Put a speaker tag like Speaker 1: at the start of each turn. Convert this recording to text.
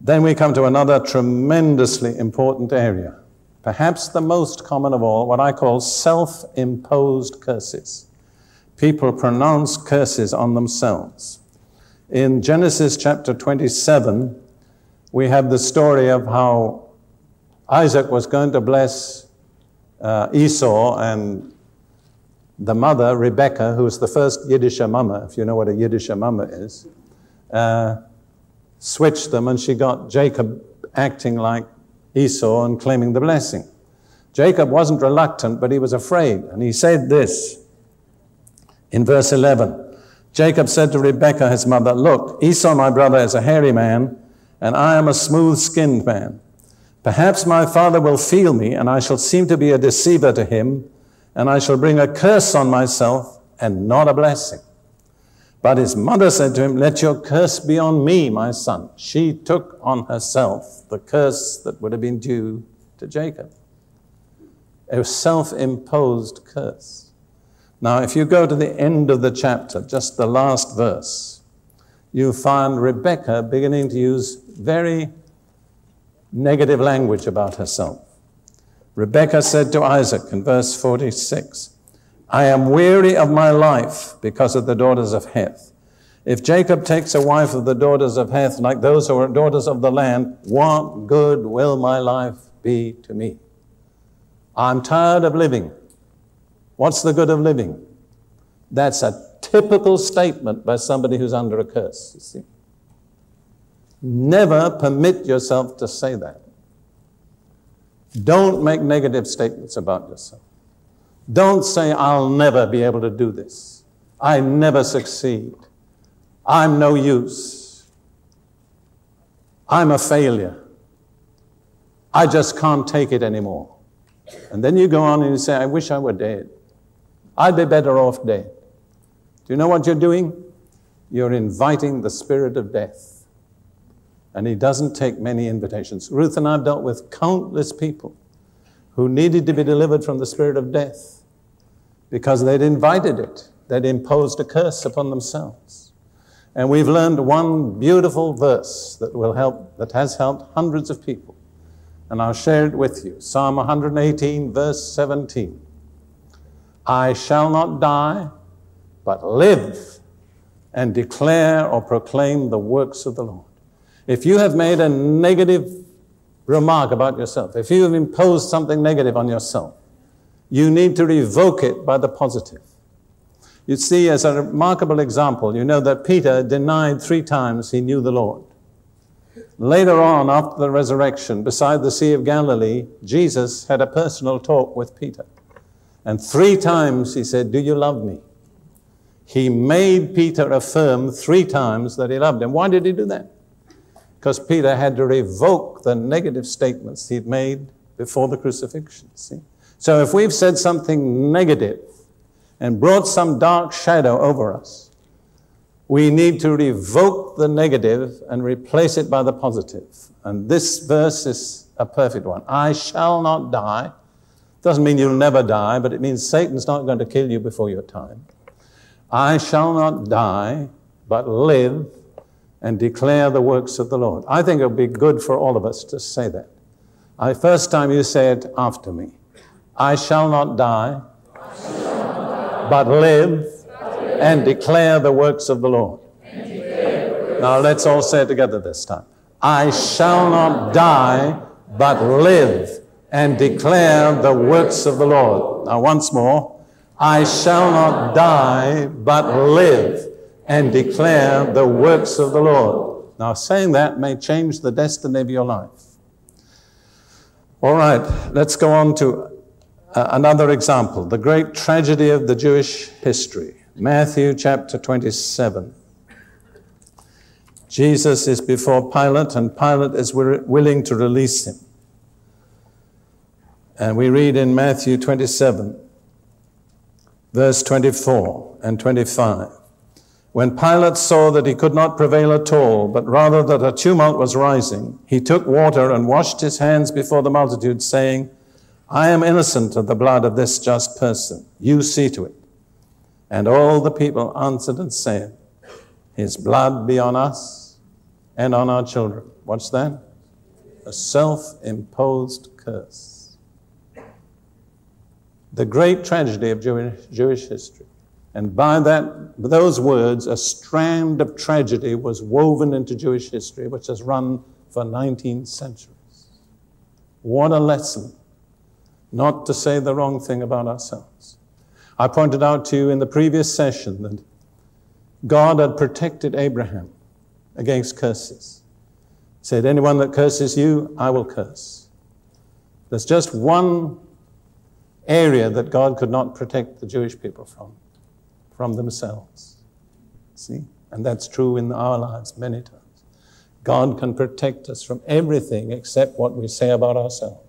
Speaker 1: Then we come to another tremendously important area, perhaps the most common of all, what I call self-imposed curses. People pronounce curses on themselves. In Genesis chapter 27, we have the story of how Isaac was going to bless Esau, and the mother, Rebekah, who was the first Yiddish mama, if you know what a Yiddish mama is, switched them, and she got Jacob acting like Esau and claiming the blessing. Jacob wasn't reluctant, but he was afraid, and he said this in verse 11. Jacob said to Rebekah, his mother, "Look, Esau, my brother, is a hairy man, and I am a smooth-skinned man. Perhaps my father will feel me, and I shall seem to be a deceiver to him, and I shall bring a curse on myself and not a blessing." But his mother said to him, "Let your curse be on me, my son." She took on herself the curse that would have been due to Jacob. A self-imposed curse. Now, if you go to the end of the chapter, just the last verse, you find Rebekah beginning to use very negative language about herself. Rebekah said to Isaac in verse 46, "I am weary of my life because of the daughters of Heth. If Jacob takes a wife of the daughters of Heth, like those who are daughters of the land, what good will my life be to me? I'm tired of living. What's the good of living?" That's a typical statement by somebody who's under a curse, you see. Never permit yourself to say that. Don't make negative statements about yourself. Don't say, "I'll never be able to do this. I never succeed. I'm no use. I'm a failure. I just can't take it anymore." And then you go on and you say, "I wish I were dead. I'd be better off dead." Do you know what you're doing? You're inviting the spirit of death. And he doesn't take many invitations. Ruth and I have dealt with countless people who needed to be delivered from the spirit of death because they'd invited it. They'd imposed a curse upon themselves. And we've learned one beautiful verse that has helped hundreds of people. And I'll share it with you. Psalm 118, verse 17. "I shall not die, but live and declare or proclaim the works of the Lord." If you have made a negative remark about yourself, if you have imposed something negative on yourself, you need to revoke it by the positive. You see, as a remarkable example, you know that Peter denied 3 times he knew the Lord. Later on, after the resurrection, beside the Sea of Galilee, Jesus had a personal talk with Peter. And 3 times he said, "Do you love me?" He made Peter affirm 3 times that he loved him. Why did he do that? Because Peter had to revoke the negative statements he'd made before the crucifixion. See? So if we've said something negative and brought some dark shadow over us, we need to revoke the negative and replace it by the positive. And this verse is a perfect one. "I shall not die." Doesn't mean you'll never die, but it means Satan's not going to kill you before your time. "I shall not die, but live and declare the works of the Lord." I think it would be good for all of us to say that. First time you say it after me. "I shall not die, but live and declare the works of the Lord." Now let's all say it together this time. "I shall not die, but live and declare the works of the Lord." Now once more. "I shall not die, but live and declare the works of the Lord." Now saying that may change the destiny of your life. All right, let's go on to another example, the great tragedy of the Jewish history. Matthew chapter 27. Jesus is before Pilate, and Pilate is willing to release him. And we read in Matthew 27, verse 24 and 25. "When Pilate saw that he could not prevail at all, but rather that a tumult was rising, he took water and washed his hands before the multitude, saying, 'I am innocent of the blood of this just person. You see to it.' And all the people answered and said, 'His blood be on us and on our children. What's that? A self-imposed curse. The great tragedy of Jewish history. And by those words, a strand of tragedy was woven into Jewish history, which has run for 19 centuries. What a lesson not to say the wrong thing about ourselves. I pointed out to you in the previous session that God had protected Abraham against curses. He said, anyone that curses you, I will curse. There's just one area that God could not protect the Jewish people from themselves. See? And that's true in our lives many times. God can protect us from everything except what we say about ourselves.